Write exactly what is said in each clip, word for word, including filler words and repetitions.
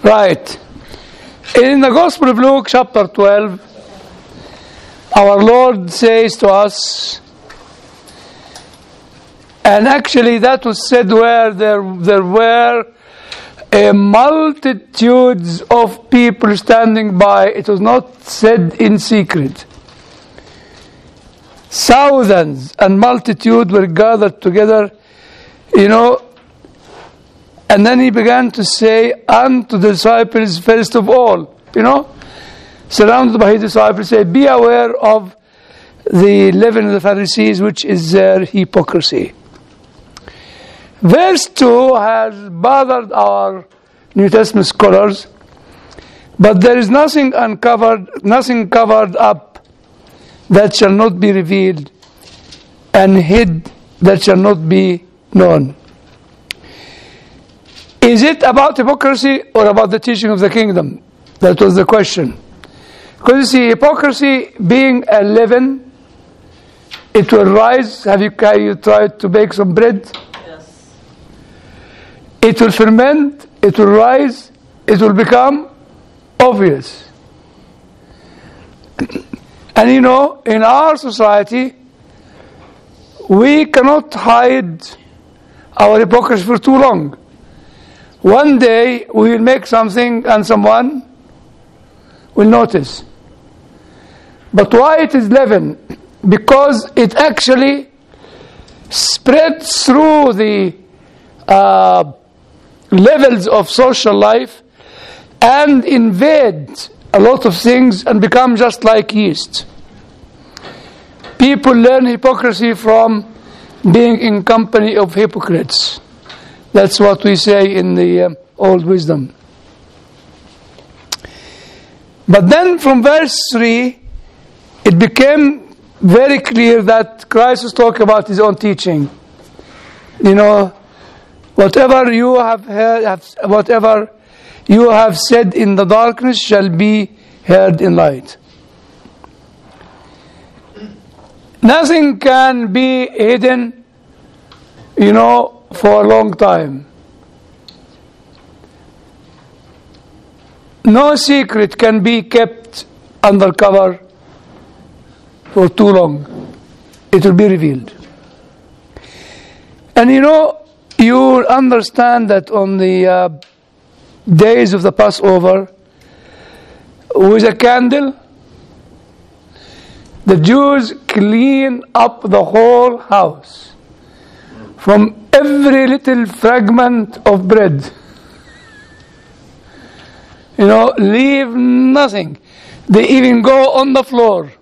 Right. In the Gospel of Luke, chapter twelve, our Lord says to us, and actually that was said where there, there were a multitudes of people standing by. It was not said in secret. Thousands and multitude were gathered together, you know, and then he began to say unto the disciples first of all, you know, surrounded by his disciples, say, be aware of the leaven of the Pharisees, which is their hypocrisy. Verse two has bothered our New Testament scholars, but there is nothing uncovered, nothing covered up that shall not be revealed, and hid that shall not be known. Is it about hypocrisy or about the teaching of the kingdom? That was the question. Because you see, hypocrisy being a leaven, it will rise. Have you, have you tried to bake some bread? Yes. It will ferment, it will rise, it will become obvious. And you know, in our society, we cannot hide our hypocrisy for too long. One day we will make something and someone will notice. But why it is leaven? Because it actually spreads through the uh, levels of social life and invades a lot of things and become just like yeast. People learn hypocrisy from being in company of hypocrites. That's what we say in the uh, old wisdom. But then from verse three, it became very clear that Christ was talking about his own teaching. You know, whatever you have heard, have, whatever you have said in the darkness shall be heard in light. Nothing can be hidden, you know, for a long time. No secret can be kept under cover for too long. It will be revealed. And you know, you understand that on the uh, days of the Passover, with a candle, the Jews clean up the whole house from every little fragment of bread. You know, leave nothing. They even go on the floor,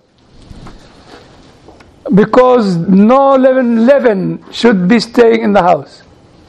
because no leaven, leaven should be staying in the house.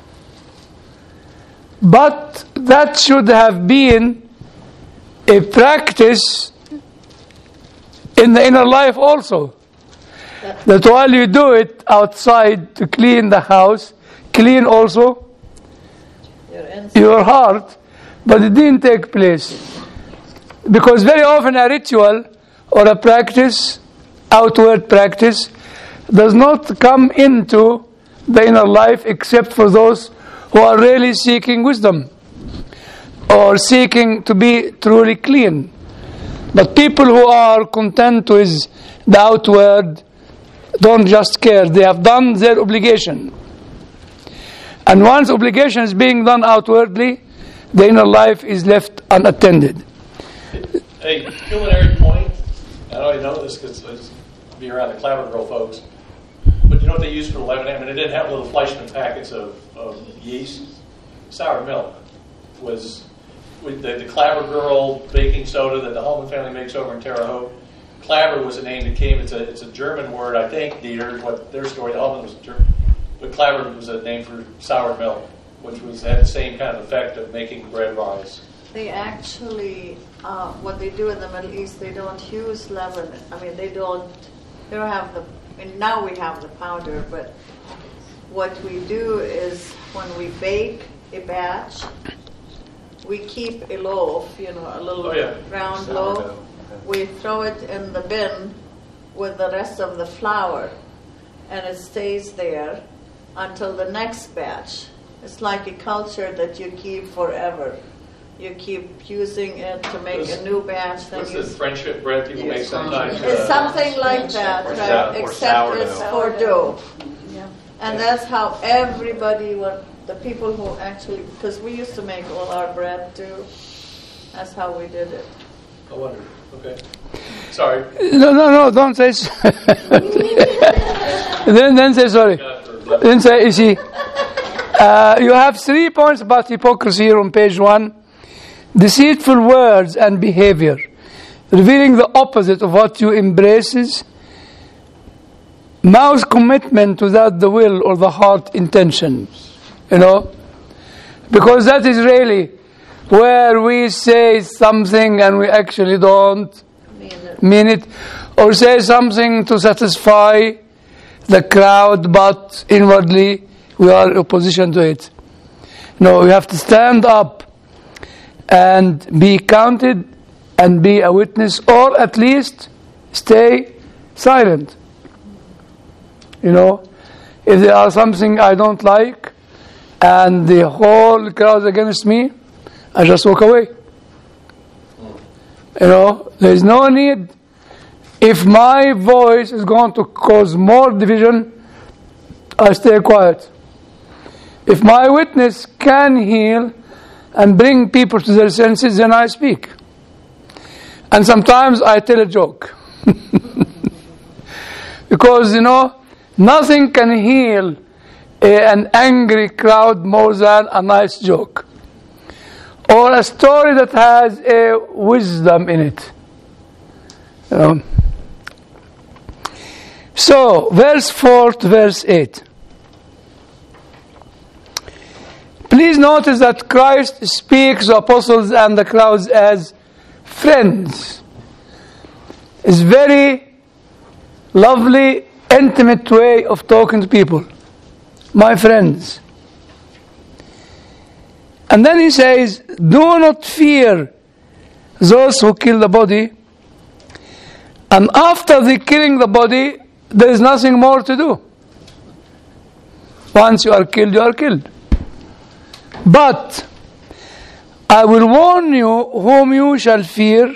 But that should have been a practice in the inner life also. That while you do it outside to clean the house, clean also your, your heart, but it didn't take place. Because very often a ritual or a practice, outward practice, does not come into the inner life except for those who are really seeking wisdom or seeking to be truly clean. But people who are content with the outward don't just care. They have done their obligation. And once obligation is being done outwardly, the inner life is left unattended. A culinary point, I don't even know this because I be around the Clabber Girl folks, but you know what they used for leavening? I mean, they didn't have little Fleischmann packets of, of yeast. Sour milk was with the, the Clabber Girl baking soda that the Holman family makes over in Terre Haute. Clabber was a name that came. It's a it's a German word, I think. Dieter, what their story. Holman was German, but Clabber was a name for sour milk, which was had the same kind of effect of making bread rise. They actually, uh, what they do in the Middle East, they don't use leaven. I mean, they don't. They don't have the. And now we have the powder, but what we do is when we bake a batch, we keep a loaf, you know, a little oh, yeah. round Sour loaf. dough. We throw it in the bin with the rest of the flour, and it stays there until the next batch. It's like a culture that you keep forever. you keep using it to make a new batch. Then What's you the friendship bread people make sometimes? It's uh, something like that, Or right? sour- or Except it's sourdough. for dough. And that's how everybody, what the people who actually, because we used to make all our bread too. That's how we did it. I wonder. Okay. Sorry. No, no, no, don't say so. then, then say sorry. Then say, you see, uh, you have three points about hypocrisy here on page one. Deceitful words and behavior, revealing the opposite of what you embraces. Mouth commitment without the will or the heart intention. You know? Because that is really where we say something and we actually don't Mean it. mean it, or say something to satisfy the crowd, but inwardly we are opposition to it. No, we have to stand up and be counted and be a witness, or at least stay silent. You know, if there are something I don't like and the whole crowd against me, I just walk away. You know, there is no need. If my voice is going to cause more division, I stay quiet. If my witness can heal and bring people to their senses, then I speak. And sometimes I tell a joke. Because, you know, nothing can heal a, an angry crowd more than a nice joke. Or a story that has a wisdom in it. You know. So, verse four to verse eight. Please notice that Christ speaks to apostles and the crowds as friends. It's very lovely, intimate way of talking to people. My friends. And then he says, do not fear those who kill the body. And after the killing the body, there is nothing more to do. Once you are killed, you are killed. But I will warn you whom you shall fear,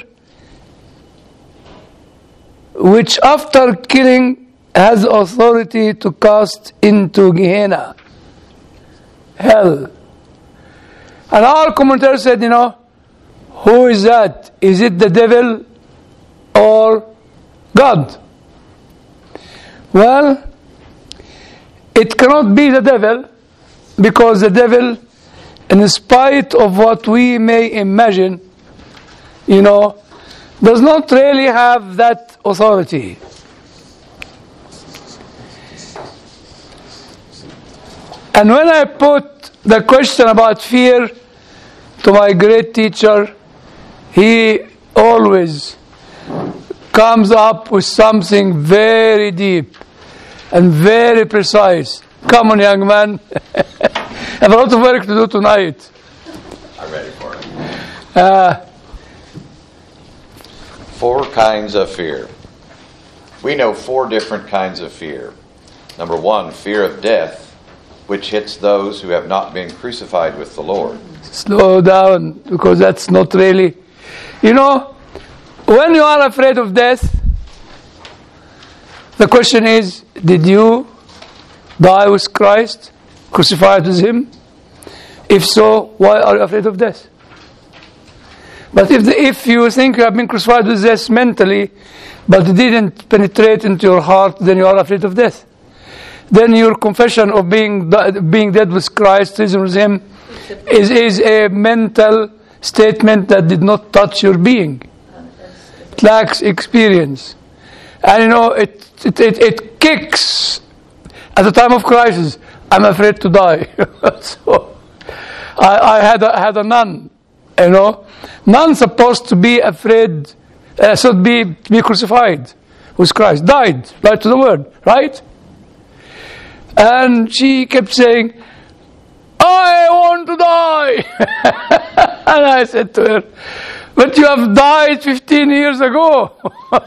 which after killing has authority to cast into Gehenna, hell. And our commentator said, you know, who is that? Is it the devil or God? Well, it cannot be the devil, because the devil, in spite of what we may imagine, you know, does not really have that authority. And when I put the question about fear to my great teacher, he always comes up with something very deep and very precise. Come on, young man. I have a lot of work to do tonight. I'm ready for it. Uh, Four kinds of fear. We know four different kinds of fear. Number one, fear of death, which hits those who have not been crucified with the Lord. slow down, because that's not really... You know, when you are afraid of death, the question is, did you die with Christ, crucified with Him? If so, why are you afraid of death? But if the, if you think you have been crucified with death mentally, but it didn't penetrate into your heart, then you are afraid of death. Then your confession of being being dead with Christ, risen with Him, is, is a mental statement that did not touch your being. It lacks experience. And you know, it it, it, it kicks at the time of crisis. I'm afraid to die. So I, I had a, had a nun, you know. Nuns supposed to be afraid, uh, should be, be crucified with Christ. Died, right to the word, right? And she kept saying, I want to die. And I said to her, but you have died fifteen years ago.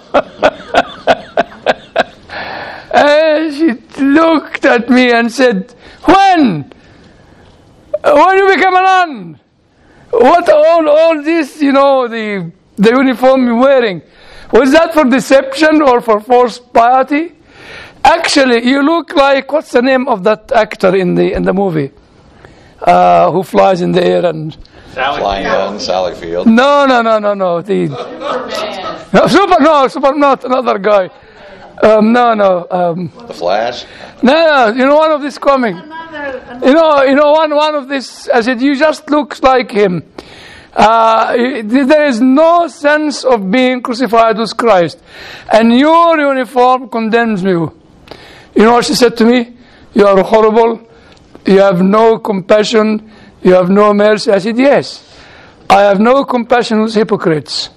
And she looked at me and said, when? When you become a nun? What all all this, you know, the the uniform you're wearing, was that for deception or for false piety? Actually, you look like, what's the name of that actor in the in the movie, uh, who flies in the air and Sally. Flying gun, Sally Field. no no no no no the no, super no super not another guy. Um, no no um, The Flash. no no you know one of this coming. Another, another You know, you know, one one of this. I said, you just look like him. Uh, there is no sense of being crucified with Christ, and your uniform condemns you. You know what she said to me? You are horrible. You have no compassion. You have no mercy. I said, yes, I have no compassion with hypocrites,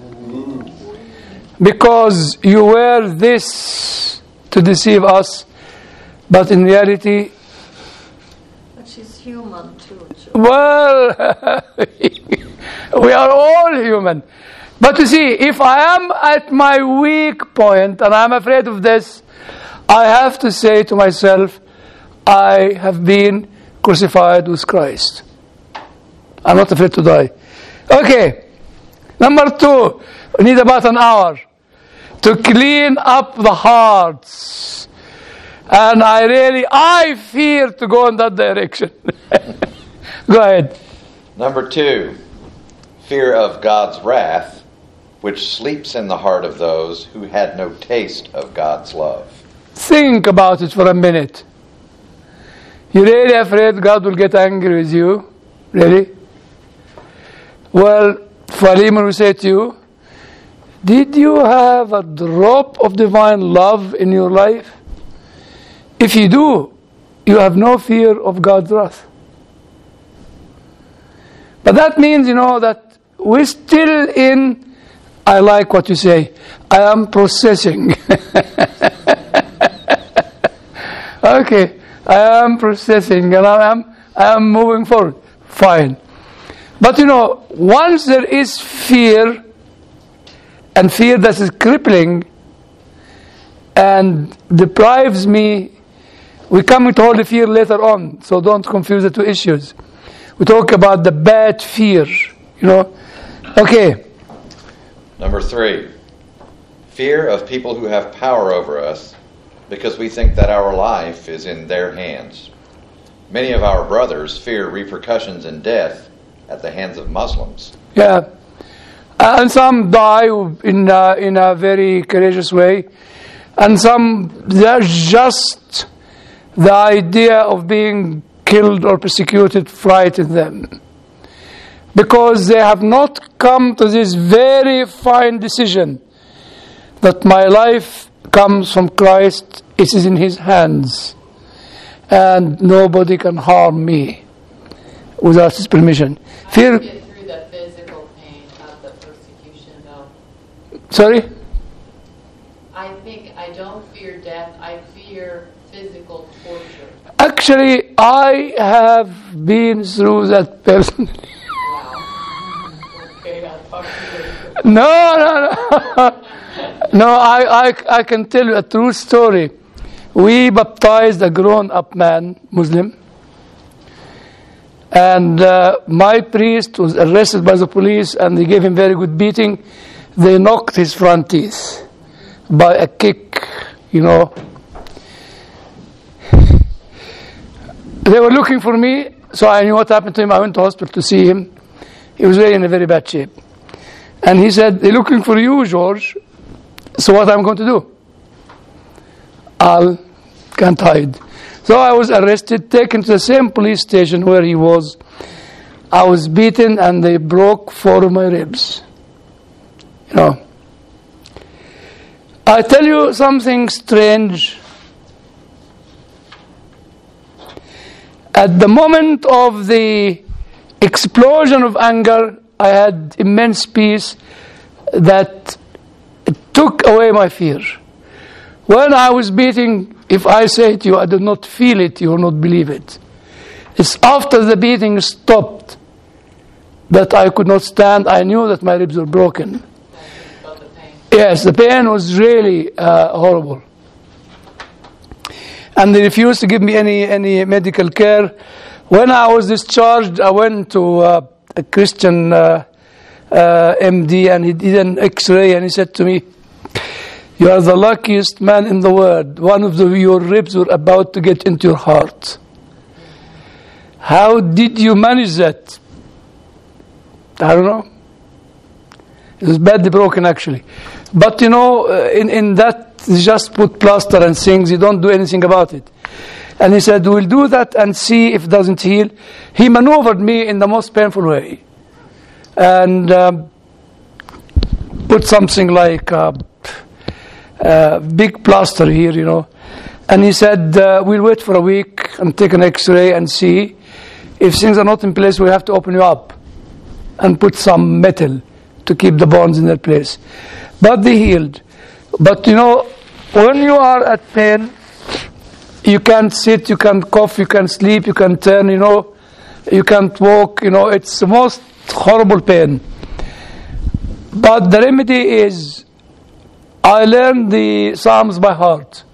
because you wear this to deceive us, but in reality. but she's human too. Joe. Well, we are all human. But you see, if I am at my weak point and I'm afraid of this, I have to say to myself, I have been crucified with Christ. I'm not afraid to die. Okay, number two, we need about an hour to clean up the hearts. And I really, I fear to go in that direction. Go ahead. Number two, fear of God's wrath, which sleeps in the heart of those who had no taste of God's love. Think about it for a minute. You really afraid God will get angry with you? Really? Well, Philemon will say to you, did you have a drop of divine love in your life? If you do, you have no fear of God's wrath. But that means, you know, that we're still in, I like what you say, I am processing. Okay, I am processing and I am, I am moving forward. Fine. But you know, once there is fear, and fear that is crippling and deprives me, we come to holy fear later on, so don't confuse the two issues. We talk about the bad fear, you know. Okay. Number three, fear of people who have power over us because we think that our life is in their hands. Many of our brothers fear repercussions and death at the hands of Muslims. Yeah. And some die in a, in a very courageous way. And some, they're just the idea of being killed or persecuted frighten them. Because they have not come to this very fine decision that my life comes from Christ, it is in His hands, and nobody can harm me without His permission. Fear. Get through the physical pain of the persecution, though. Sorry? I think I don't fear death. I fear physical torture. Actually, I have been through that personally. Wow. Okay, I'll talk to you later. No, no, no. No, I, I, I can tell you a true story. We baptized a grown-up man, Muslim, and uh, my priest was arrested by the police, and they gave him very good beating. They knocked his front teeth by a kick, you know. They were looking for me, so I knew what happened to him. I went to hospital to see him. He was really in a very bad shape. And he said, they're looking for you, George. So what I'm going to do? I can't hide. So I was arrested, taken to the same police station where he was. I was beaten and they broke four of my ribs. You know. I tell you something strange. At the moment of the explosion of anger, I had immense peace that took away my fear. When I was beating, if I say to you, I did not feel it, you will not believe it. It's after the beating stopped that I could not stand. I knew that my ribs were broken. About the pain. Yes, the pain was really uh, horrible. And they refused to give me any, any medical care. When I was discharged, I went to uh, a Christian uh, uh, M D, and he did an X-ray, and he said to me, "You are the luckiest man in the world. One of the, your ribs were about to get into your heart. How did you manage that?" I don't know. It was badly broken, actually. But, you know, uh, in, in that, they just put plaster and things. You don't do anything about it. And he said, "We'll do that and see if it doesn't heal." He maneuvered me in the most painful way. And um, put something like a, a big plaster here, you know. And he said, uh, "We'll wait for a week and take an X-ray and see. If things are not in place, we have to open you up and put some metal to keep the bones in their place." But they healed. But, you know, when you are at pain, you can't sit, you can't cough, you can't sleep, you can't turn, you know, you can't walk, you know, it's the most horrible pain. But the remedy is, I learned the Psalms by heart.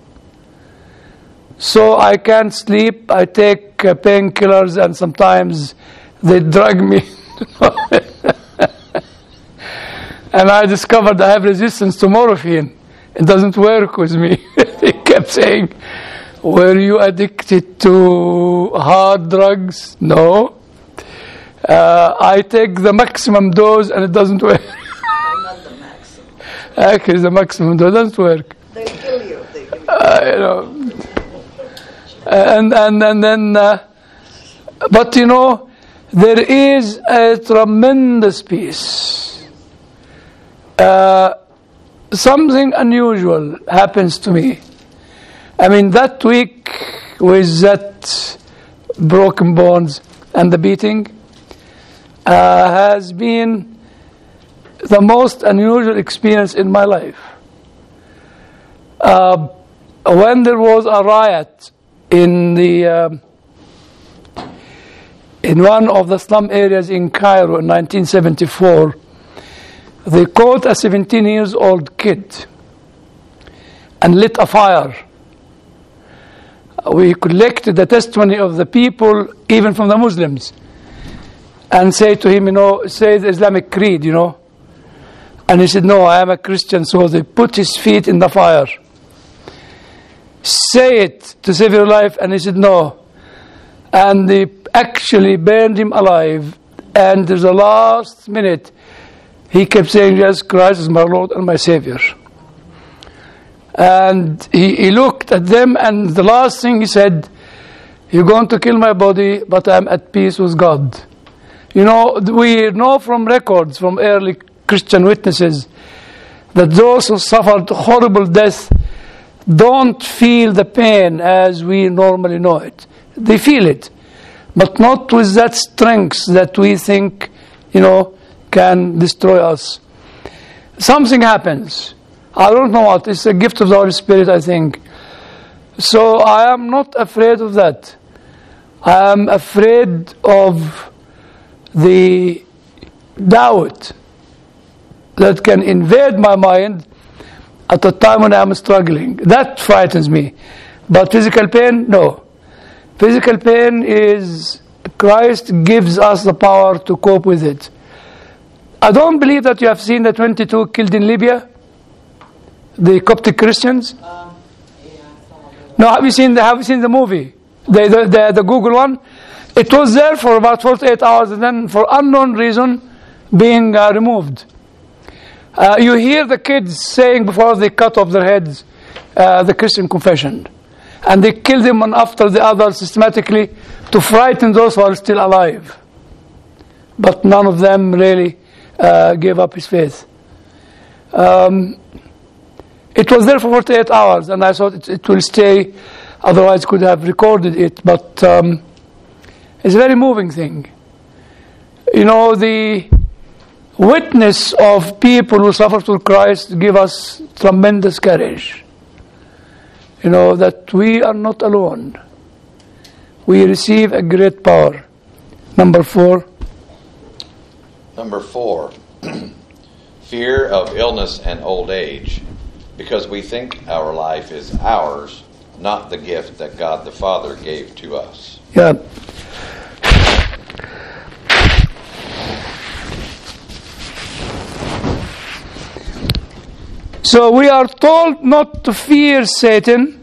So I can't sleep, I take uh, painkillers, and sometimes they drag me. And I discovered I have resistance to morphine. It doesn't work with me. He kept saying, "Were you addicted to hard drugs?" No. Uh, I take the maximum dose and it doesn't work. Not the maximum. Actually, the maximum dose doesn't work. They kill you. They kill you. Uh, you know. And, and, and then, uh, but you know, there is a tremendous peace. Uh, something unusual happens to me. I mean, that week with that broken bones and the beating uh, has been the most unusual experience in my life. Uh, when there was a riot in the uh, in one of the slum areas in Cairo in nineteen seventy-four, they caught a seventeen years old kid and lit a fire. We collected the testimony of the people, even from the Muslims, and say to him, you know, say the Islamic creed, you know. And he said, "No, I am a Christian." So they put his feet in the fire. "Say it to save your life." And he said, "No." And they actually burned him alive. And there's the last minute, he kept saying, "Jesus Christ is my Lord and my Savior." And he, he looked at them, and the last thing he said, "You're going to kill my body, but I'm at peace with God." You know, we know from records from early Christian witnesses that those who suffered horrible death don't feel the pain as we normally know it. They feel it, but not with that strength that we think, you know, can destroy us. Something happens. I don't know what. It's a gift of the Holy Spirit, I think. So I am not afraid of that. I am afraid of the doubt that can invade my mind at a time when I am struggling. That frightens me. But physical pain, no. Physical pain is, Christ gives us the power to cope with it. I don't believe that you have seen the twenty-two killed in Libya, the Coptic Christians. Um, yeah, I saw that. No, have you seen the, have you seen the movie? The, the, the, the Google one? It was there for about forty-eight hours and then for unknown reason being uh, removed. Uh, you hear the kids saying before they cut off their heads uh, the Christian confession. And they kill them one after the other systematically to frighten those who are still alive. But none of them really uh, gave up his faith. Um, it was there for forty-eight hours, and I thought it, it will stay, otherwise could have recorded it. But um, it's a very moving thing. You know, the witness of people who suffer through Christ give us tremendous courage. You know, that we are not alone. We receive a great power. Number four. Number four, fear of illness and old age, because we think our life is ours, not the gift that God the Father gave to us. Yeah. So we are told not to fear Satan,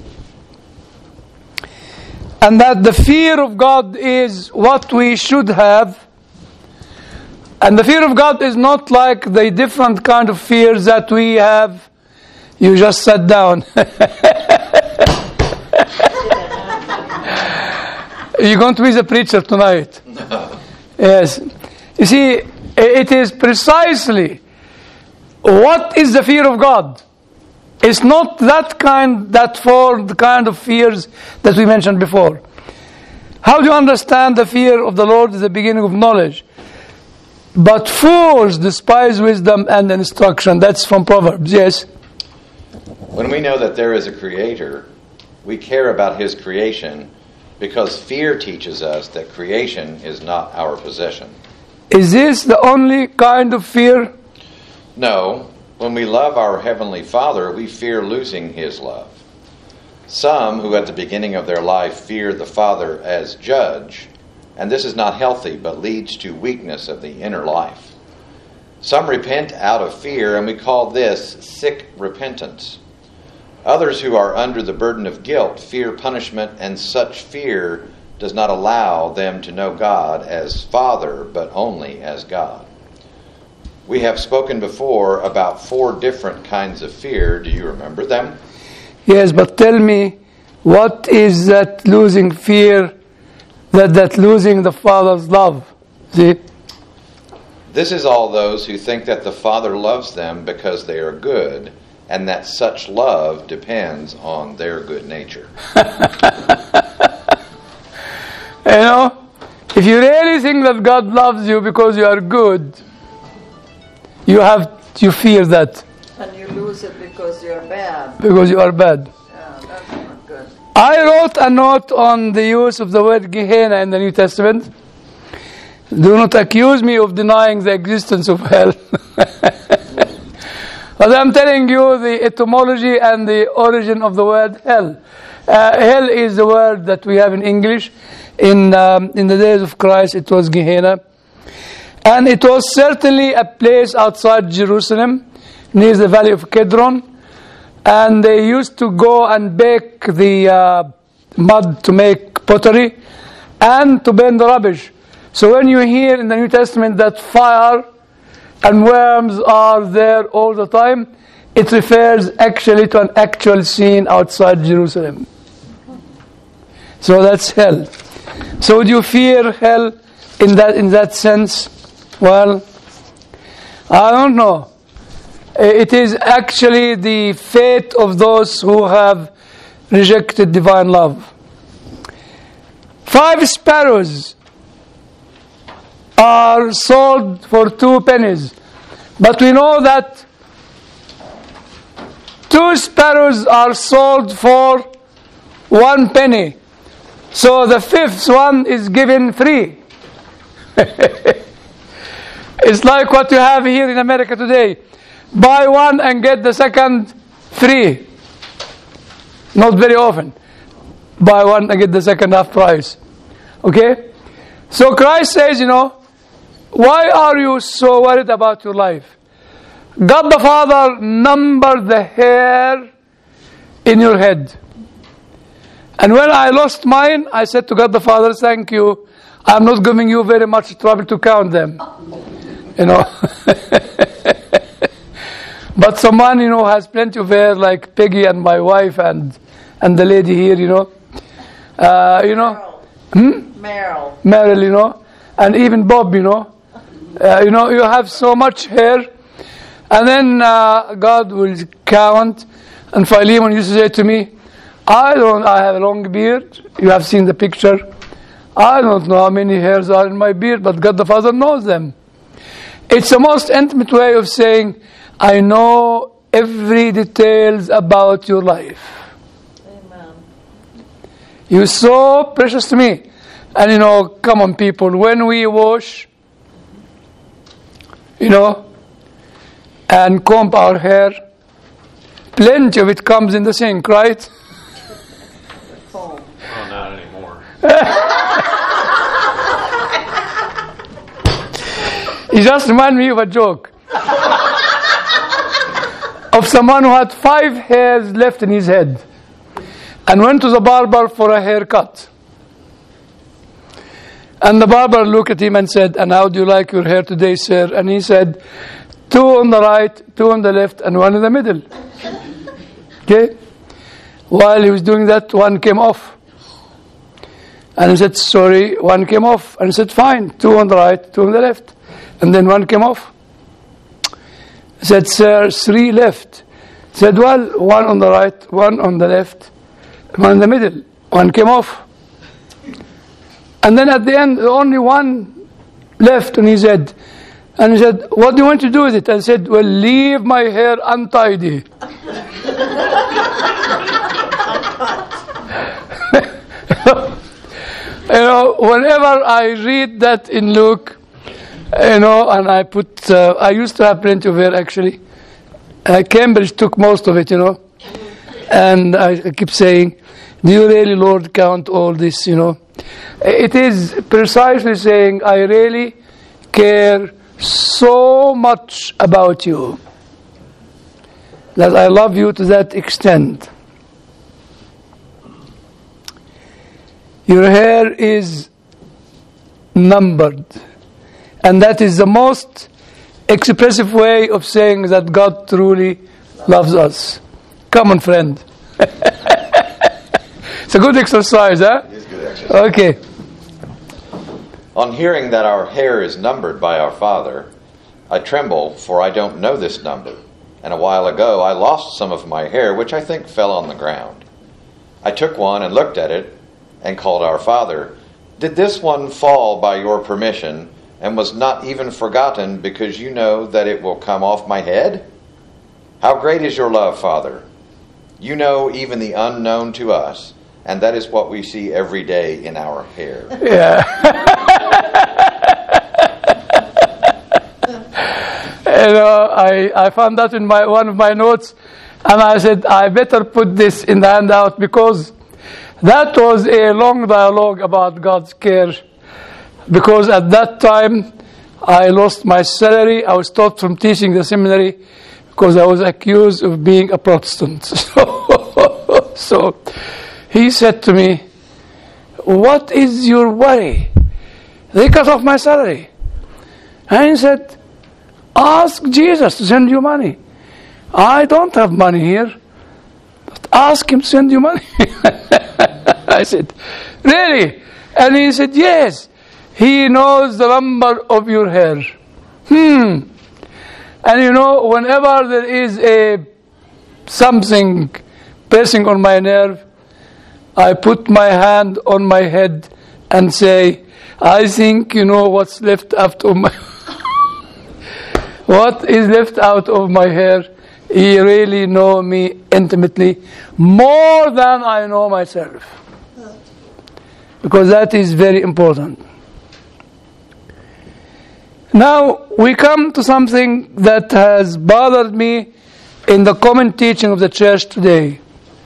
and that the fear of God is what we should have. And the fear of God is not like the different kind of fears that we have. You just sat down. You're going to be the preacher tonight. Yes. You see, it is precisely what is the fear of God. It's not that kind, that for the kind of fears that we mentioned before. How do you understand the fear of the Lord is the beginning of knowledge? But fools despise wisdom and instruction. That's from Proverbs, yes. When we know that there is a creator, we care about his creation because fear teaches us that creation is not our possession. Is this the only kind of fear? No. When we love our Heavenly Father, we fear losing his love. Some who at the beginning of their life fear the Father as judge, and this is not healthy but leads to weakness of the inner life. Some repent out of fear, and we call this sick repentance. Others who are under the burden of guilt fear punishment, and such fear does not allow them to know God as Father, but only as God. We have spoken before about four different kinds of fear. Do you remember them? Yes, but tell me, what is that losing fear, that, that losing the Father's love? See? This is all those who think that the Father loves them because they are good, and that such love depends on their good nature. You know, if you really think that God loves you because you are good, you have you fear that. And you lose it because you're bad. Because you are bad. Yeah, that's not good. I wrote a note on the use of the word Gehenna in the New Testament. Do not accuse me of denying the existence of hell. But I'm telling you the etymology and the origin of the word hell. Uh, hell is the word that we have in English. In um, in the days of Christ, it was Gehenna. And it was certainly a place outside Jerusalem, near the valley of Kedron. And they used to go and bake the uh, mud to make pottery and to burn the rubbish. So when you hear in the New Testament that fire and worms are there all the time, it refers actually to an actual scene outside Jerusalem. So that's hell. So do you fear hell in that in that sense? Well, I don't know. It is actually the fate of those who have rejected divine love. Five sparrows are sold for two pennies. But we know that two sparrows are sold for one penny. So the fifth one is given free. It's like what you have here in America today. Buy one and get the second free. Not very often. Buy one and get the second half price. Okay? So Christ says, you know, why are you so worried about your life? God the Father numbered the hair in your head. And when I lost mine, I said to God the Father, thank you. I'm not giving you very much trouble to count them. You know. But someone, you know, has plenty of hair, like Peggy and my wife and and the lady here, you know. Uh, you know. Meryl. Hmm? Meryl. Meryl, you know. And even Bob, you know. Uh, you know, you have so much hair. And then uh, God will count. And Philemon used to say to me, I don't, I have a long beard. You have seen the picture. I don't know how many hairs are in my beard, but God the Father knows them. It's the most intimate way of saying, I know every details about your life. Amen. You're so precious to me. And you know, come on people, when we wash, you know, and comb our hair, plenty of it comes in the sink, right? Phone. Well, not anymore. You just remind me of a joke. Of of someone who had five hairs left in his head and went to the barber for a haircut. And the barber looked at him and said, "And how do you like your hair today, sir?" And he said, "Two on the right, two on the left, and one in the middle." Okay? While he was doing that, one came off. And he said, "Sorry," one came off. And he said, "Fine, two on the right, two on the left." And then one came off. He said, "Sir, three left." He said, "Well, one on the right, one on the left, one in the middle." One came off. And then at the end, only one left on his head. And he said, "What do you want to do with it?" I said, "Well, leave my hair untidy." You know, whenever I read that in Luke, you know, and I put, uh, I used to have plenty of hair actually. Uh, Cambridge took most of it, you know. And I, I keep saying, "Do you really, Lord, count all this, you know?" It is precisely saying, I really care so much about you that I love you to that extent. Your hair is numbered, and that is the most expressive way of saying that God truly loves us. Come on, friend. It's a good exercise, huh? It is good exercise. Okay. On hearing that our hair is numbered by our Father, I tremble, for I don't know this number. And a while ago I lost some of my hair, which I think fell on the ground. I took one and looked at it, and called our Father. Did this one fall by your permission, and was not even forgotten, because you know that it will come off my head? How great is your love, Father! You know even the unknown to us, and that is what we see every day in our hair. Yeah. You know, I, I found that in my one of my notes, and I said, I better put this in the handout, because that was a long dialogue about God's care. Because at that time, I lost my salary. I was stopped from teaching the seminary because I was accused of being a Protestant. So, so he said to me, "What is your worry? They cut off my salary." And he said, "Ask Jesus to send you money." I don't have money here. But ask him to send you money. I said, "Really?" And he said, "Yes. He knows the number of your hair." Hmm. And you know, whenever there is a something pressing on my nerve, I put my hand on my head and say, "I think you know what's left out of my what is left out of my hair. You really know me intimately, more than I know myself." Because that is very important. Now we come to something that has bothered me in the common teaching of the church today.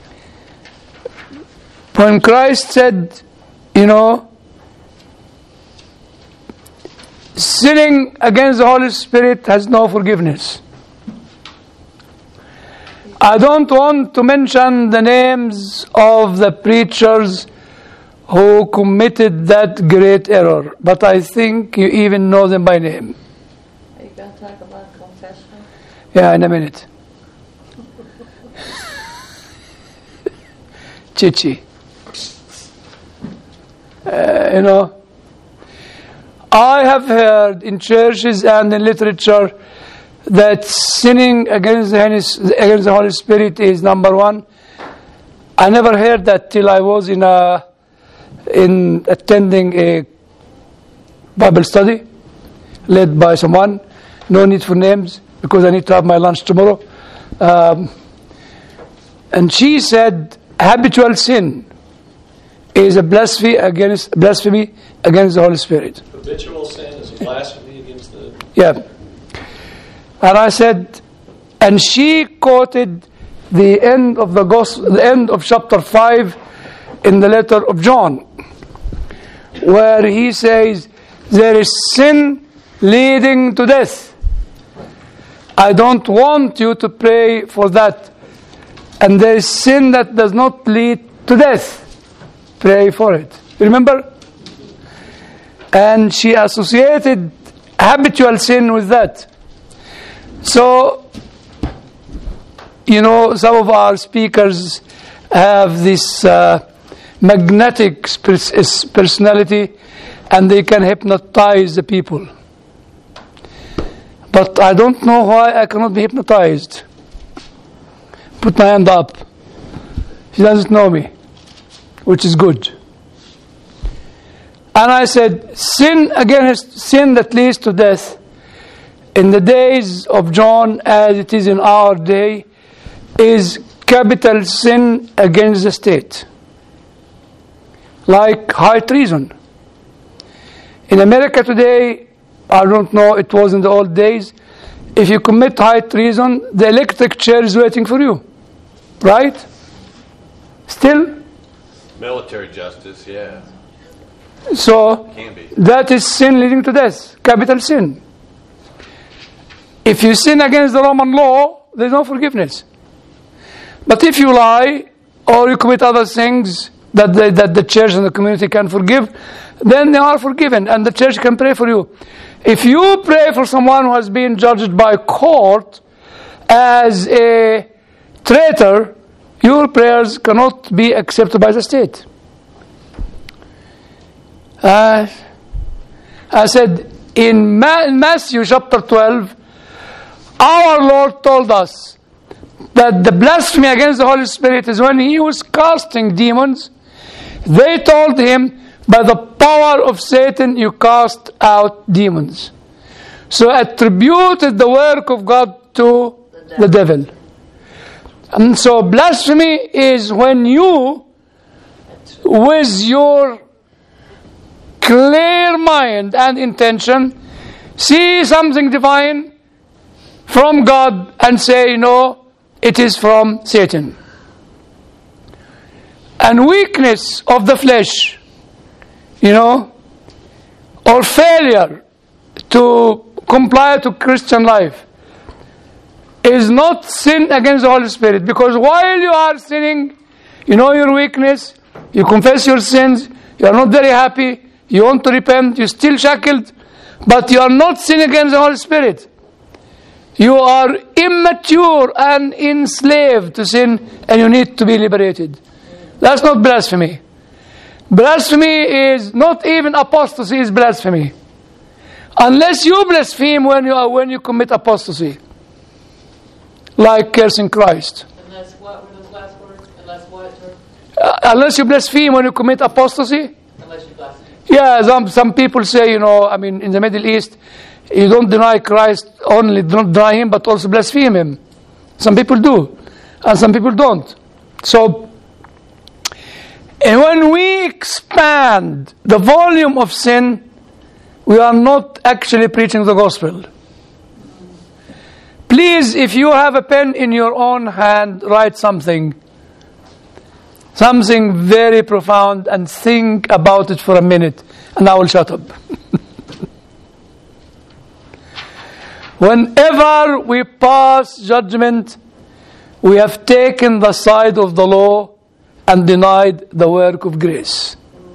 When Christ said, you know, sinning against the Holy Spirit has no forgiveness. I don't want to mention the names of the preachers who committed that great error, but I think you even know them by name. Are you going to talk about confession? Yeah, in a minute. Chichi. Uh, you know, I have heard in churches and in literature that sinning against the, against the Holy Spirit is number one. I never heard that till I was in a in attending a Bible study led by someone. No need for names because I need to have my lunch tomorrow. Um, and she said habitual sin is a blasphemy against blasphemy against the Holy Spirit. Habitual sin is a blasphemy against the... Yeah. And I said, and she quoted the end of the gospel, the end of chapter five in the letter of John, where he says, there is sin leading to death. I don't want you to pray for that. And there is sin that does not lead to death. Pray for it. Remember? And she associated habitual sin with that. So, you know, some of our speakers have this uh, magnetic personality, and they can hypnotize the people. But I don't know why I cannot be hypnotized. Put my hand up. She doesn't know me, which is good. And I said, sin against sin that leads to death, in the days of John as it is in our day, is capital sin against the state. Like high treason. In America today, I don't know, it was in the old days, if you commit high treason, the electric chair is waiting for you. Right? Still? Military justice, yeah. So, Can be. that is sin leading to death. Capital sin. If you sin against the Roman law, there is no forgiveness. But if you lie, or you commit other things that the, that the church and the community can forgive, then they are forgiven, and the church can pray for you. If you pray for someone who has been judged by court as a traitor, your prayers cannot be accepted by the state. Uh, I said, in Ma- Matthew chapter twelve, our Lord told us that the blasphemy against the Holy Spirit is when he was casting demons. They told him, by the power of Satan you cast out demons. So attributed the work of God to the devil. The devil. And so blasphemy is when you, with your clear mind and intention, see something divine from God and say, no, it is from Satan. And weakness of the flesh, you know, or failure to comply to Christian life is not sin against the Holy Spirit. Because while you are sinning, you know your weakness, you confess your sins, you are not very happy, you want to repent, you're still shackled, but you are not sinning against the Holy Spirit. You are immature and enslaved to sin, and you need to be liberated. That's not blasphemy. Blasphemy is not even apostasy, is blasphemy. Unless you blaspheme when you are, when you commit apostasy. Like cursing Christ. Unless what were those last words? Unless what? Uh, unless you blaspheme when you commit apostasy. Unless you blaspheme. Yeah, some, some people say, you know, I mean, in the Middle East, you don't deny Christ only, don't deny him, but also blaspheme him. Some people do, and some people don't. So, and when we expand the volume of sin, we are not actually preaching the gospel. Please, if you have a pen in your own hand, write something. Something very profound, and think about it for a minute, and I will shut up. Whenever we pass judgment, we have taken the side of the law and denied the work of grace.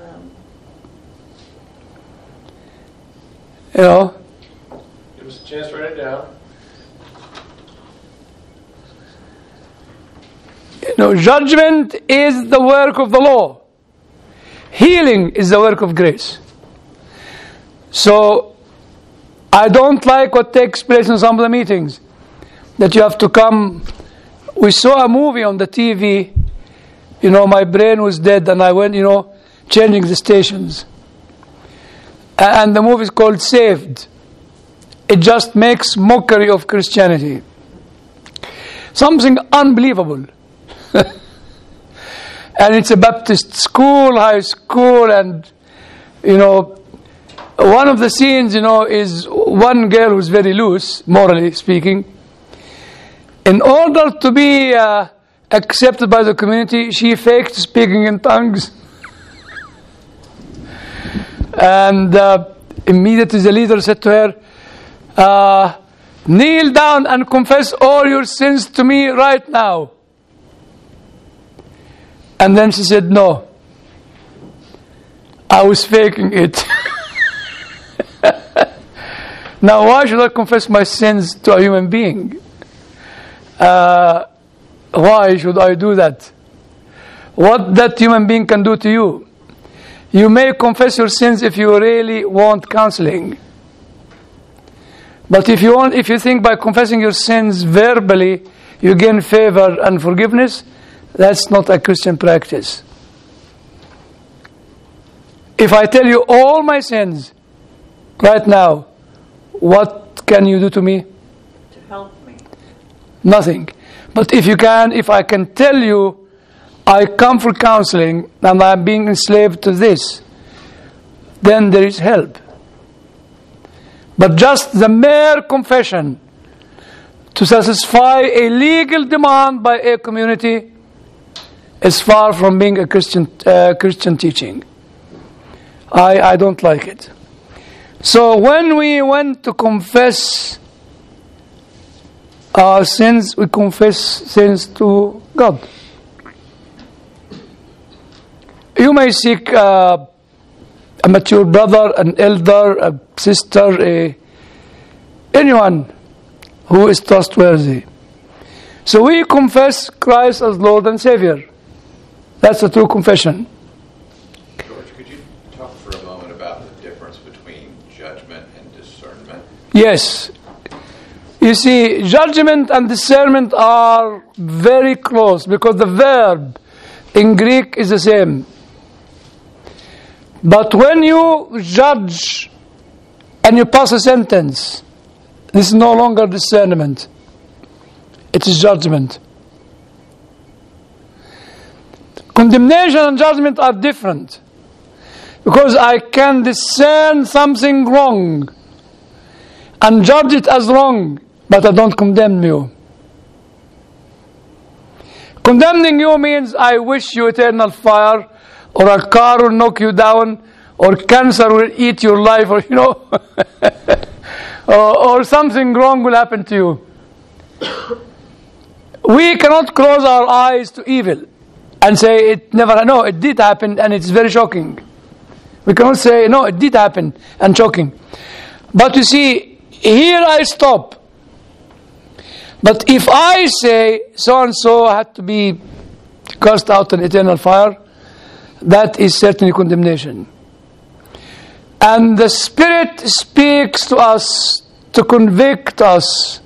You know? Give us a chance to write it down. You know, judgment is the work of the law. Healing is the work of grace. So, I don't like what takes place in some of the meetings. That you have to come. We saw a movie on the T V. You know, my brain was dead and I went, you know, changing the stations. And the movie is called Saved. It just makes mockery of Christianity. Something unbelievable. And it's a Baptist school, high school, and, you know, one of the scenes, you know, is one girl who's very loose, morally speaking. In order to be uh, accepted by the community, she faked speaking in tongues. And uh, immediately the leader said to her, uh, kneel down and confess all your sins to me right now. And then she said, no, I was faking it. Now, why should I confess my sins to a human being? Uh, why should I do that? What that human being can do to you? You may confess your sins if you really want counseling. But if you want, if you think by confessing your sins verbally you gain favor and forgiveness, that's not a Christian practice. If I tell you all my sins right now, what can you do to me? To help me. Nothing. But if you can, if I can tell you, I come for counseling and I'm being enslaved to this, then there is help. But just the mere confession to satisfy a legal demand by a community is far from being a Christian uh, Christian teaching. I, I don't like it. So when we went to confess our sins, we confess sins to God. You may seek uh, a mature brother, an elder, a sister, a, anyone who is trustworthy. So we confess Christ as Lord and Savior. That's a true confession. George, could you talk for a moment about the difference between judgment and discernment? Yes. You see, judgment and discernment are very close because the verb in Greek is the same. But when you judge and you pass a sentence, this is no longer discernment. It is judgment. Condemnation and judgment are different. Because I can discern something wrong and judge it as wrong, but I don't condemn you. Condemning you means I wish you eternal fire, or a car will knock you down, or cancer will eat your life, or you know, or, or something wrong will happen to you. We cannot close our eyes to evil and say it never, no, it did happen and it's very shocking. We cannot say, no, it did happen and shocking. But you see, here I stop. But if I say so-and-so had to be cast out in eternal fire, that is certainly condemnation. And the Spirit speaks to us to convict us.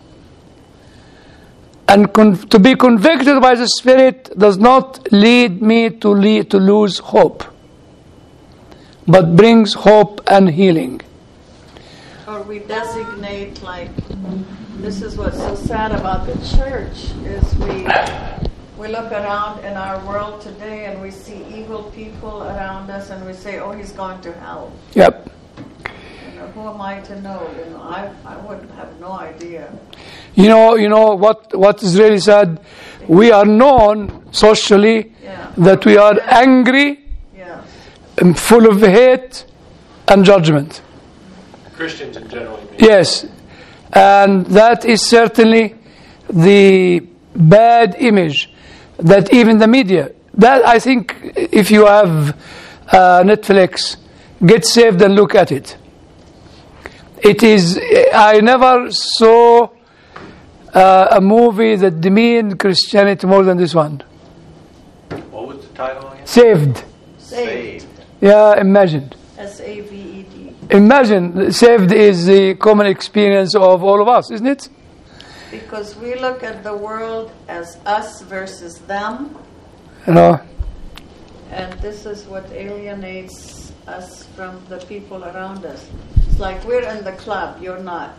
And con- to be convicted by the Spirit does not lead me to, lead, to lose hope, but brings hope and healing. Or we designate, like, this is what's so sad about the church, is we we look around in our world today and we see evil people around us and we say, oh, he's going to hell. Yep. You know, who am I to know? You know, I I would have no idea. You know, you know what, what is really sad? We are known socially Yeah. that we are angry, Yeah. and full of hate and judgment. Christians in general. you mean. Yes. And that is certainly the bad image that even the media, that I think if you have uh, Netflix, get saved and look at it. It is, I never saw uh, a movie that demeaned Christianity more than this one. What was the title again? Saved. Saved. Yeah, imagine. S A V E D. Imagine, saved is the common experience of all of us, isn't it? Because we look at the world as us versus them, You know, and this is what alienates us from the people around us. It's like we're in the club, you're not.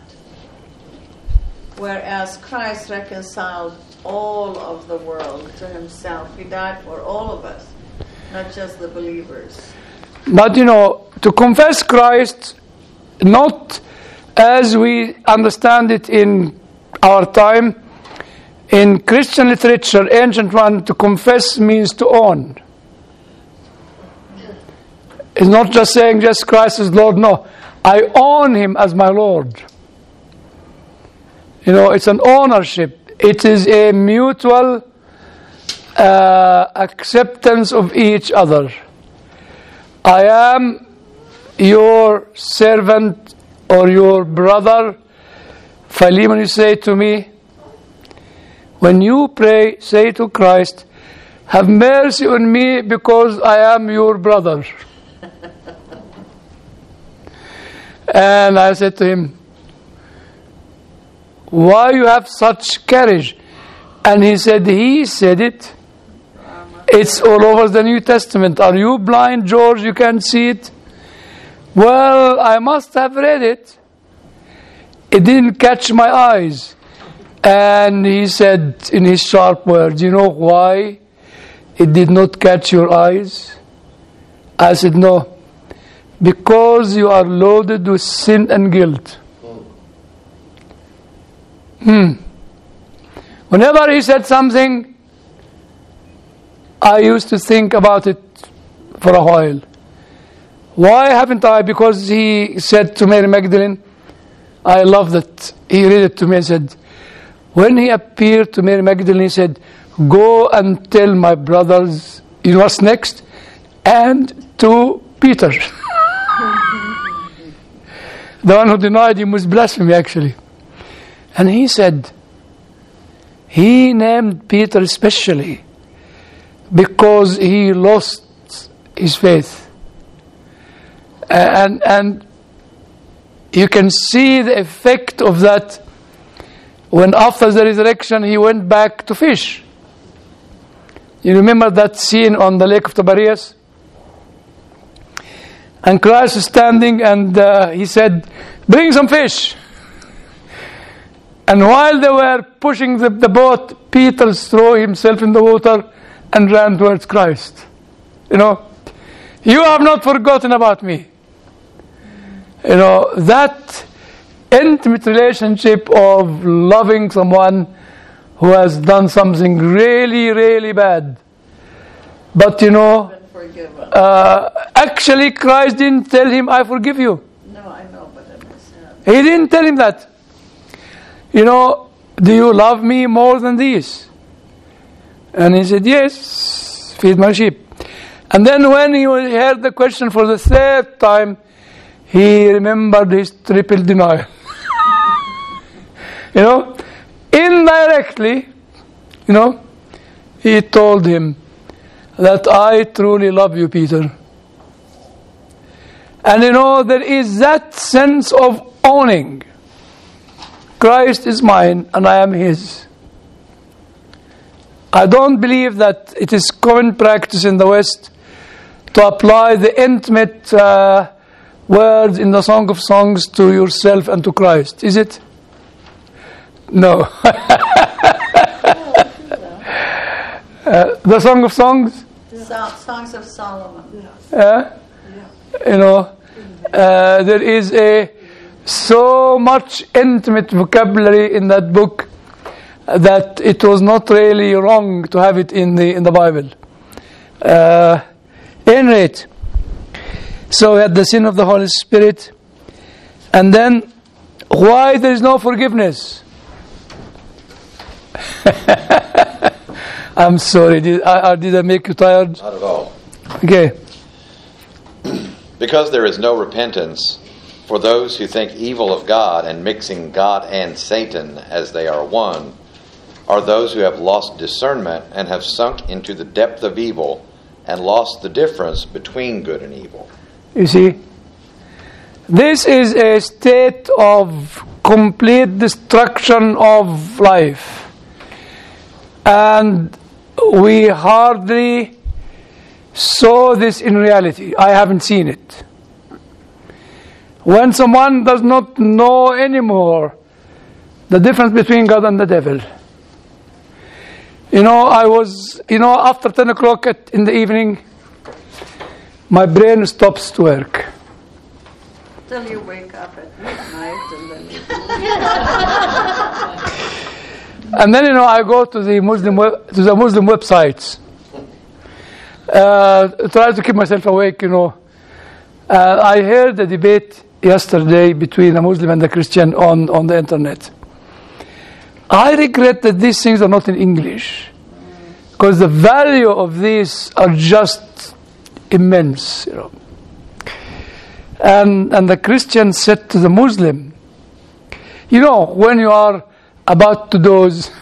Whereas Christ reconciled all of the world to himself. He died for all of us, not just the believers. but you know, to confess Christ, not as we understand it in our time, in Christian literature, ancient one, to confess means to own. It's not just saying just Christ is Lord, no. I own him as my Lord. You know, it's an ownership. It is a mutual uh, acceptance of each other. I am your servant or your brother. Philemon, you say to me, when you pray, say to Christ, have mercy on me because I am your brother. And I said to him, why you have such courage? And he said, he said it. It's all over the New Testament. Are you blind, George? You can't see it? Well, I must have read it. It didn't catch my eyes. And he said in his sharp words, you know why it did not catch your eyes? I said, no. Because you are loaded with sin and guilt. Hmm. Whenever he said something, I used to think about it for a while. Why haven't I? Because he said to Mary Magdalene, I love that. He read it to me and said, when he appeared to Mary Magdalene, he said, go and tell my brothers, you know what's next? And to Peter. The one who denied him was blasphemy, actually. And he said, he named Peter especially because he lost his faith. And, and you can see the effect of that when after the resurrection he went back to fish. You remember that scene on the lake of Tiberias? And Christ is standing and uh, he said, bring some fish. And while they were pushing the, the boat, Peter threw himself in the water and ran towards Christ. You know, you have not forgotten about me. You know, that intimate relationship of loving someone who has done something really, really bad. But you know, uh, actually Christ didn't tell him, I forgive you. No, I know, but it was, uh, He didn't tell him that. You know, do you love me more than these? And he said, yes, feed my sheep. And then when he heard the question for the third time, he remembered his triple denial. You know, indirectly, you know, he told him that I truly love you, Peter. And you know, there is that sense of owning. Christ is mine and I am his. I don't believe that it is common practice in the West to apply the intimate uh, words in the Song of Songs to yourself and to Christ. Is it? No. uh, the Song of Songs? So- Songs of Solomon. Uh, you know, uh, there is a so much intimate vocabulary in that book that it was not really wrong to have it in the in the Bible. Uh, in it, so we had the sin of the Holy Spirit, and then why there is no forgiveness? I'm sorry. Did I, did I make you tired? Not at all. Okay. Because there is no repentance for those who think evil of God and mixing God and Satan as they are one, are those who have lost discernment and have sunk into the depth of evil and lost the difference between good and evil. You see, this is a state of complete destruction of life. And we hardly saw this in reality. I haven't seen it. When someone does not know anymore the difference between God and the devil. You know, I was, you know, after ten o'clock at, in the evening, my brain stops to work. Till you wake up at midnight and then you And then, you know, I go to the Muslim web, to the Muslim websites. Uh, try to keep myself awake, you know. Uh, I heard a debate yesterday between a Muslim and a Christian on, on the internet. I regret that these things are not in English, because the value of these are just immense, you know. And, and the Christian said to the Muslim, you know, when you are about to doze,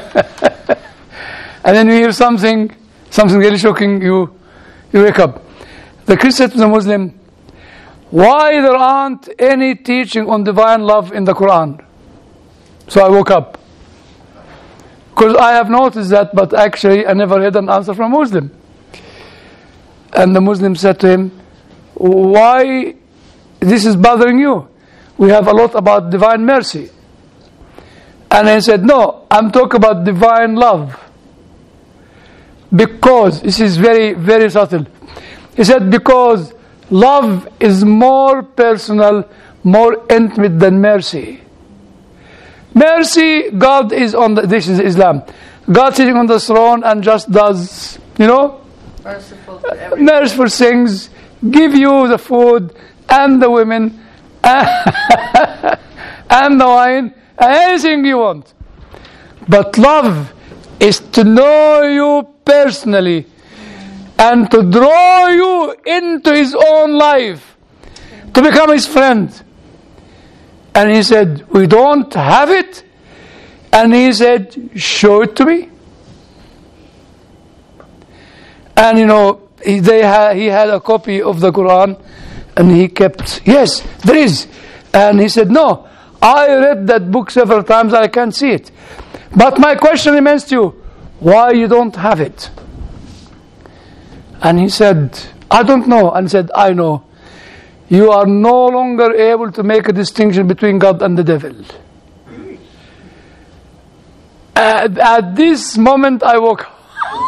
and then you hear something, something really shocking, you, you wake up. The Christian said to the Muslim, why there aren't any teaching on divine love in the Quran? So I woke up. Because I have noticed that, but actually I never had an answer from a Muslim. And the Muslim said to him, why this is bothering you? We have a lot about divine mercy. And I said, no, I'm talking about divine love. Because, this is very, very subtle. He said, because love is more personal, more intimate than mercy. Mercy, God is on the, this is Islam. God sitting on the throne and just does, you know, Merciful to everyone. merciful things, give you the food and the women and the wine, anything you want. But love is to know you personally and to draw you into his own life, to become his friend. And he said, we don't have it. And he said, show it to me. And you know, he, they ha- he had a copy of the Quran, and he kept, yes, there is. And he said, no, I read that book several times, I can't see it. But my question remains to you, why you don't have it? And he said, I don't know. And he said, I know. You are no longer able to make a distinction between God and the devil. At, at this moment, I woke up.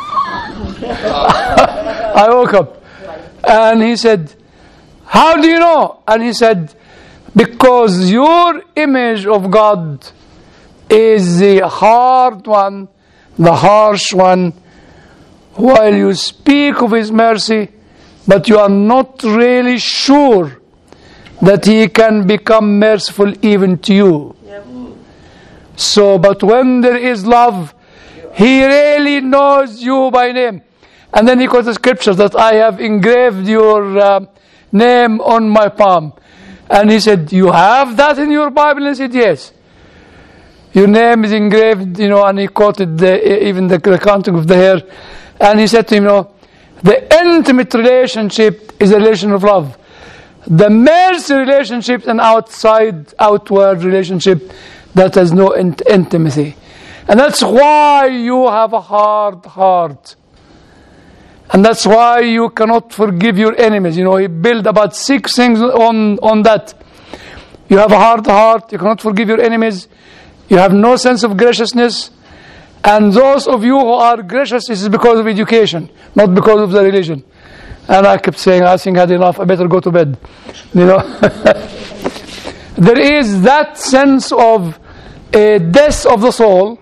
I woke up. And he said, how do you know? And he said, because your image of God is the hard one, the harsh one, while you speak of his mercy, but you are not really sure that he can become merciful even to you. Yep. So, but when there is love, he really knows you by name. And then he quotes the scripture that I have engraved your uh, name on my palm. And he said, you have that in your Bible? And he said, yes. Your name is engraved, you know, and he quoted the, even the, the counting of the hair. And he said to him, you know, the intimate relationship is a relation of love. The mercy relationship is an outside, outward relationship that has no int- intimacy. And that's why you have a hard heart. And that's why you cannot forgive your enemies. You know, he built about six things on, on that. You have a hard heart, you cannot forgive your enemies, you have no sense of graciousness. And those of you who are gracious, this is because of education, not because of the religion. And I kept saying, I think I had enough, I better go to bed. You know, there is that sense of a death of the soul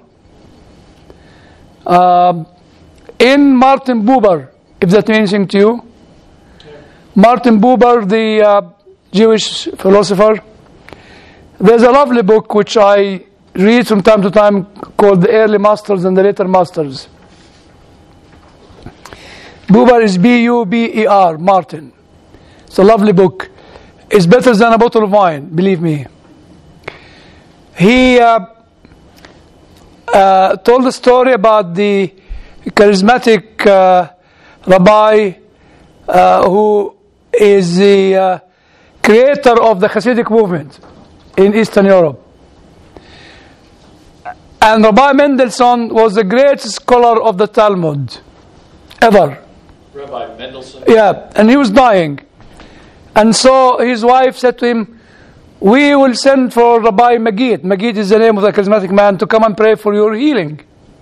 uh, in Martin Buber, if that means anything to you. Martin Buber, the uh, Jewish philosopher, there's a lovely book which I read from time to time called The Early Masters and the Later Masters. Buber is B U B E R, Martin. It's a lovely book. It's better than a bottle of wine, believe me. He uh, uh, told a story about the charismatic uh, rabbi uh, who is the uh, creator of the Hasidic movement in Eastern Europe. And Rabbi Mendelssohn was the greatest scholar of the Talmud ever. Rabbi Mendelssohn? Yeah, and he was dying. And so his wife said to him, we will send for Rabbi Magid. Magid is the name of the charismatic man, to come and pray for your healing.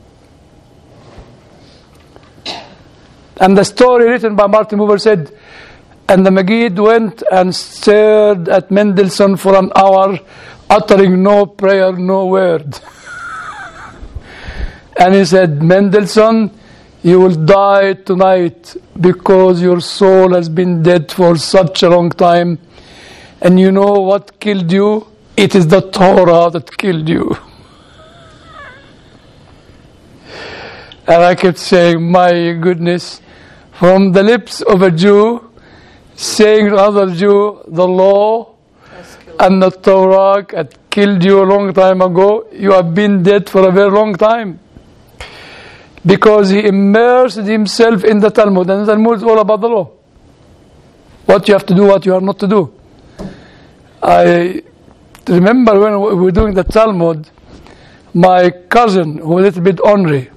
And the story written by Martin Buber said, and the Magid went and stared at Mendelssohn for an hour, uttering no prayer, no word. And he said, Mendelssohn, you will die tonight because your soul has been dead for such a long time. And you know what killed you? It is the Torah that killed you. And I kept saying, my goodness, from the lips of a Jew, saying to another Jew, the law and the Torah had killed you a long time ago. You have been dead for a very long time. Because he immersed himself in the Talmud. And the Talmud is all about the law. What you have to do, what you are not to do. I remember when we were doing the Talmud, my cousin, who was a little bit ornery,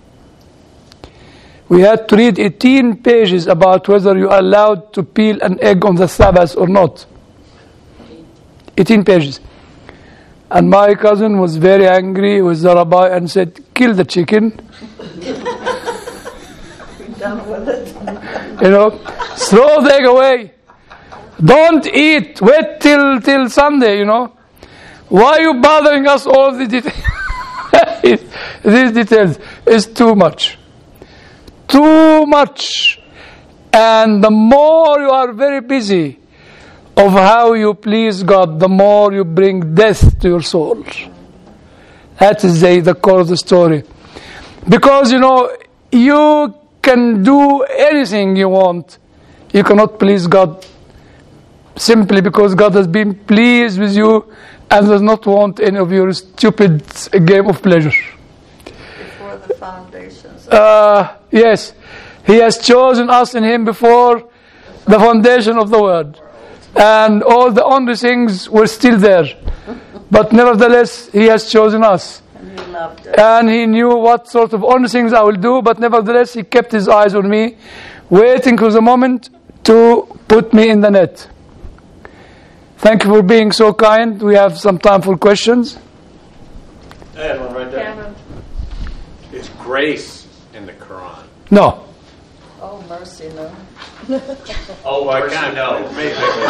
we had to read eighteen pages about whether you are allowed to peel an egg on the Sabbath or not. eighteen pages. And my cousin was very angry with the rabbi and said, kill the chicken. Done with it. You know, throw the egg away. Don't eat. Wait till till Sunday, you know. Why are you bothering us all the details? These details is too much. Too much. And the more you are very busy of how you please God, the more you bring death to your soul. That is the, the core of the story. Because, you know, you can do anything you want. You cannot please God simply because God has been pleased with you and does not want any of your stupid game of pleasure. Before the foundations. Uh, yes, He has chosen us in Him before the foundation of the world. And all the only things were still there. But nevertheless, He has chosen us. And He loved us. And He knew what sort of only things I will do, but nevertheless, He kept His eyes on me, waiting for the moment to put me in the net. Thank you for being so kind. We have some time for questions. I had one right there. Kevin. Is grace in the Quran? No. Oh, mercy, no. Oh, I mercy, kind no. of.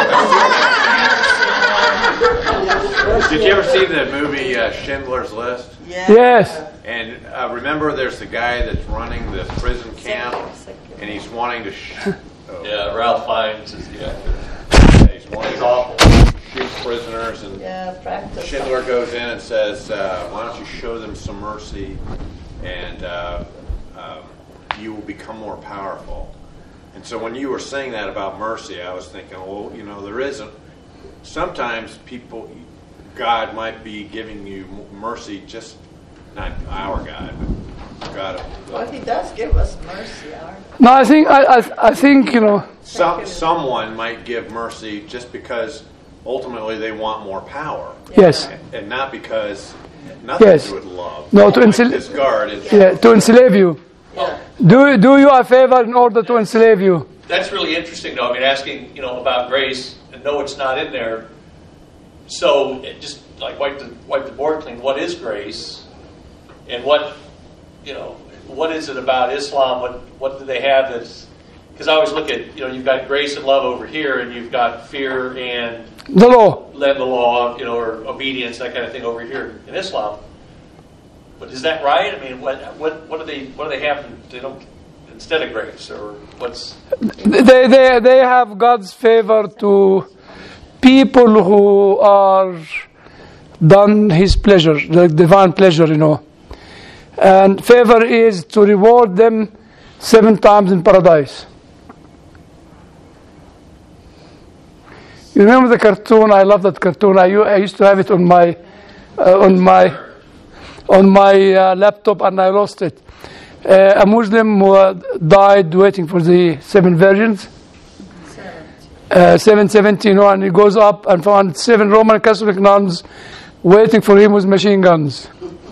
Did you ever see the movie uh, Schindler's List? Yeah. Yes. And uh, remember, there's the guy that's running the prison camp, and he's wanting to. Sh- oh. Yeah, Ralph Fiennes is the actor. Yeah, he's wanting He's to awful. shoot prisoners, and Yeah, practice. Schindler goes in and says, uh, "Why don't you show them some mercy, and uh, um, you will become more powerful." And so, when you were saying that about mercy, I was thinking, well, you know, there isn't. Sometimes people, God might be giving you mercy, just not our God, but God. Well, He does give us mercy, our No, I think I, I, I think you know. Some someone might give mercy just because ultimately they want more power. Yes. And not because nothing Yes. to do with love. No, to Like ensil- this guard is Yeah, to enslave you. Yeah. Do do you a favor in order to enslave you? That's really interesting, though. I mean, asking, you know, about grace, and no, it's not in there. So, it just like wipe the wipe the board clean. What is grace, and what, you know, what is it about Islam? What what do they have that's? Because I always look at, you know, you've got grace and love over here, and you've got fear and The law. led the law, you know, or obedience, that kind of thing over here in Islam. But is that right? I mean, what what what do they what do they have? They don't instead of grace, or what's? They they they have God's favor to people who are done His pleasure, the divine pleasure, you know. And favor is to reward them seven times in paradise. You remember the cartoon? I love that cartoon. I, I used to have it on my uh, on my on my uh, laptop, and I lost it. Uh, a Muslim who uh, died waiting for the seven virgins. Uh, seven seventy, you know, and he goes up and found seven Roman Catholic nuns waiting for him with machine guns.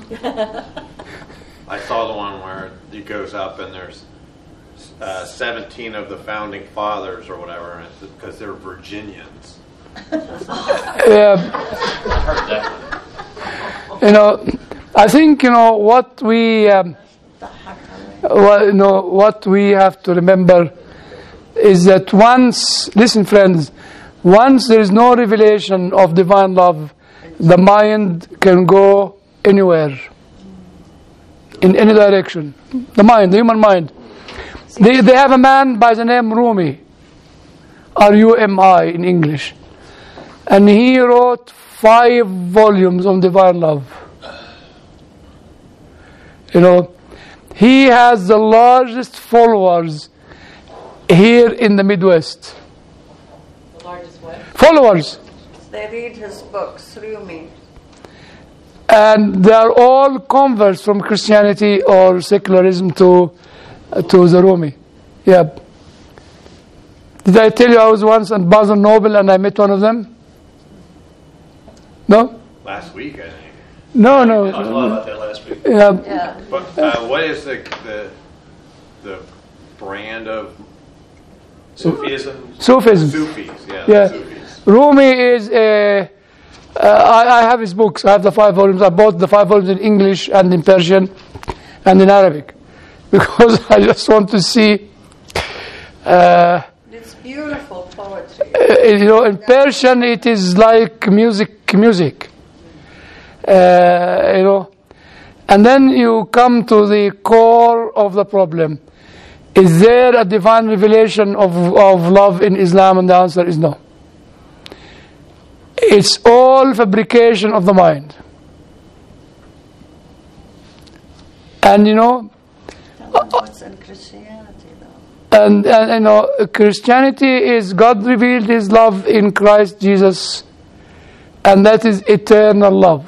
I saw the one where he goes up and there's uh, seventeen of the founding fathers or whatever, and it's because they're Virginians. Yeah. Heard that. You know, I think, you know, what we, um, well, you know, what we have to remember is that once, listen friends, once there is no revelation of divine love, the mind can go anywhere, in any direction. The mind, the human mind. They, they have a man by the name Rumi, R U M I in English. And he wrote five volumes on divine love. You know, he has the largest followers here in the Midwest. The largest what? Followers. They read his books through me. And they are all converts from Christianity or secularism to uh, to the Rumi. Yeah. Did I tell you I was once at Barnes and Noble and I met one of them? No? Last week, I think. No, no. We talked a lot about that last week. Yeah. Yeah. But uh, what is the the the brand of Sufism. Sufism. Sufis? Yeah, Yeah. the Sufis. Rumi is a. Uh, I, I have his books. I have the five volumes. I bought the five volumes in English and in Persian and in Arabic because I just want to see. Uh, It's beautiful poetry. uh, you know, in Persian it is like music, music. Uh, you know, and then you come to the core of the problem. Is there a divine revelation of of love in Islam? And the answer is no. It's all fabrication of the mind. And you know, Tell them what's in Christianity, though. and, and you know, Christianity is God revealed His love in Christ Jesus, and that is eternal love.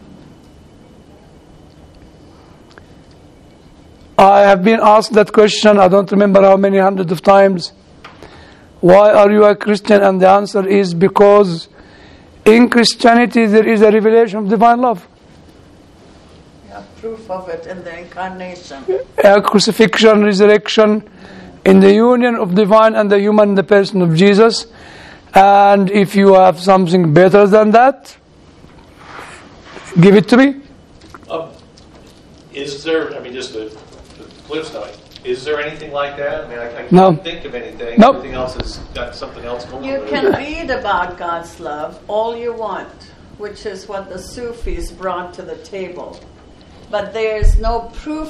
I have been asked that question, I don't remember how many hundreds of times. Why are you a Christian? And the answer is because in Christianity there is a revelation of divine love. Yeah, proof of it in the incarnation. A crucifixion, resurrection, in the union of divine and the human in the person of Jesus. And if you have something better than that, give it to me. Um, is there, I mean, just the, the flip side, is there anything like that? I mean, I, I can't No. think of anything. Nope. Everything else has got something else going You on. can read about God's love all you want, which is what the Sufis brought to the table. But there is no proof